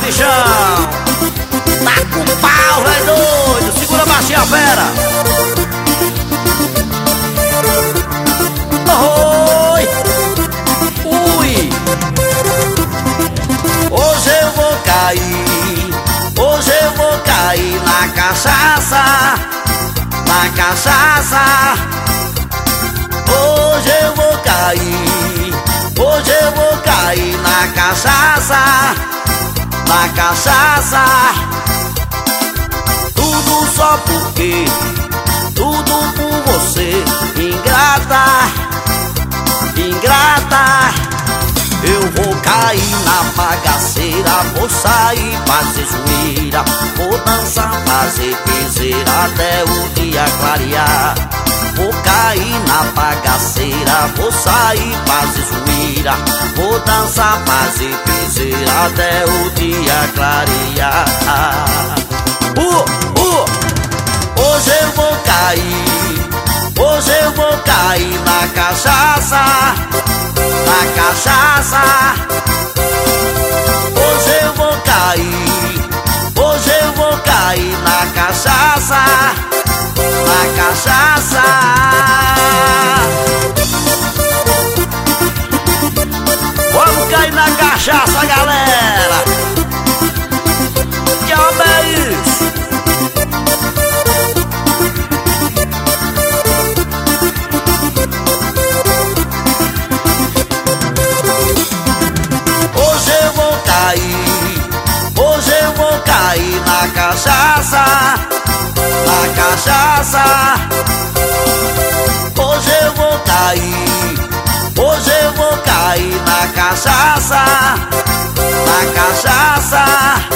bichão! Tá com pau, velho doido! Segura a baixinha, fera! Oi! Ui! Hoje eu vou cair, hoje eu vou cair na cachaça, na cachaça. Hoje eu vou cair, hoje eu vou cair na cachaça, na cachaça. Tudo só porque, tudo por você, ingrata, ingrata. Eu vou cair na bagaceira, vou sair, fazer zoeira, vou dançar, fazer piseira até o dia clarear. Vou cair na bagaceira, vou sair, fazer zoeira, vou dançar, fazer piseira até o dia clarear. Hoje eu vou cair, hoje eu vou cair na cachaça, na cachaça. Hoje eu vou cair, hoje eu vou cair na cachaça, na cachaça. Vamos cair na cachaça, galera. Que diabo é isso? Hoje eu vou cair, hoje eu vou cair na cachaça, na cachaça. Hoje eu vou cair, hoje eu vou cair na cachaça, na cachaça.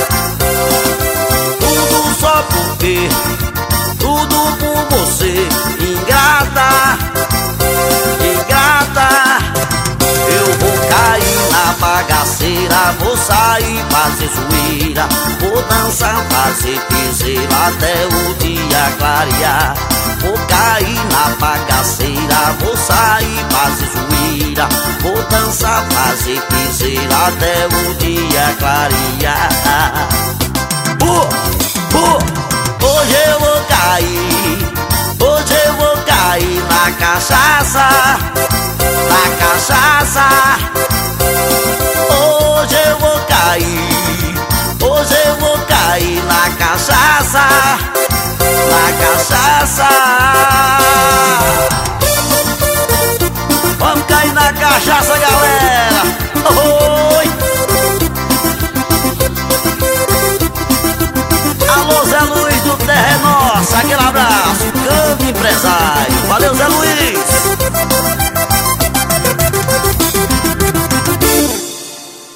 Tudo só porque, tudo por você, ingrata, ingrata. Eu vou cair na bagaceira, vou sair, fazer zoeira, vou dançar, fazer piseira até o dia clarear. Vou cair na bagaceira, vou sair, fazer zoeira, vou dançar, fazer piseira até o dia clarear. Hoje eu vou cair, hoje eu vou cair na cachaça, na cachaça. Hoje eu vou cair, hoje eu vou cair na cachaça, na cachaça. Vamos cair na cachaça, galera. Oi! Alô, Zé Luiz do Terra é Nossa, aquele abraço, grande empresário. Valeu, Zé Luiz.